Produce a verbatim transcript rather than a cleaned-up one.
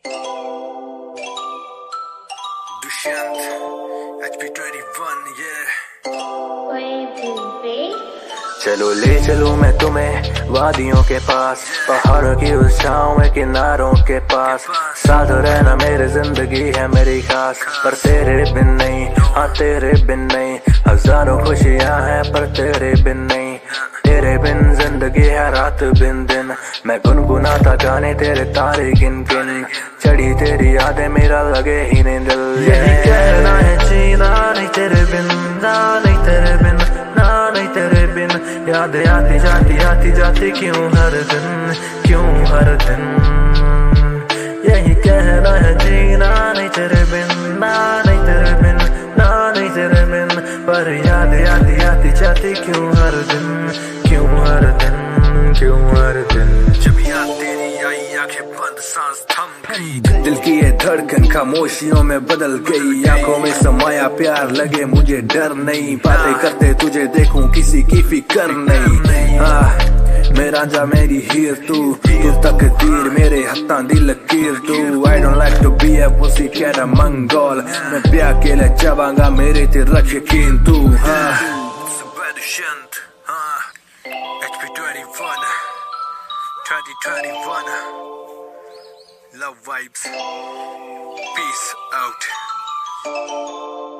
Dushyant H P twenty one ये चलो ले चलो मैं तुम्हें वादियों के पास, पहाड़ों की उस छाँव में किनारों के पास। साथ रहना मेरी जिंदगी है मेरी खास, पर तेरे बिन नहीं, हाँ तेरे बिन नहीं। हजारों खुशियाँ हैं पर तेरे बिन नहीं। तेरे बिन जिंदगी है रात बिन दिन, मैं गुनगुनाता गाने तेरे तारे गिन गिन। चढ़ी तेरी यादें मेरा लगे ही नहीं दिल। यही कहना है जीना नहीं तेरे बिन, ना नहीं तेरे बिन, ना नहीं तेरे बिन। याद आती जाती आती जाती क्यों हर दिन, क्यों हर दिन। यही कहना है जीना नहीं तेरे बिन, ना नहीं तेरे बिन, ना नहीं तेरे बिन। पर याद आती आती जाती क्यों हर दिन, क्यों हर दिन, क्यों हर दिन। जब याद तेरी आई आंखें बंद सांस थम गई, दिल की ये धड़कन खामोशियों में बदल गई। आंखों में समाया प्यार लगे मुझे डर नहीं। बातें करते तुझे देखूं किसी की फिक्र नहीं। हाँ मेरा जा मेरी हीर तू, तू तकदीर मेरे हत्था दी लकीर तू। I don't like to be a pussy cat a मंगोल, मैं ब्याह के लिए जावांगा मेरे ते रख यकीन तू। हाँ दुष्यंत हाँ H P twenty one twenty twenty one love vibes peace out.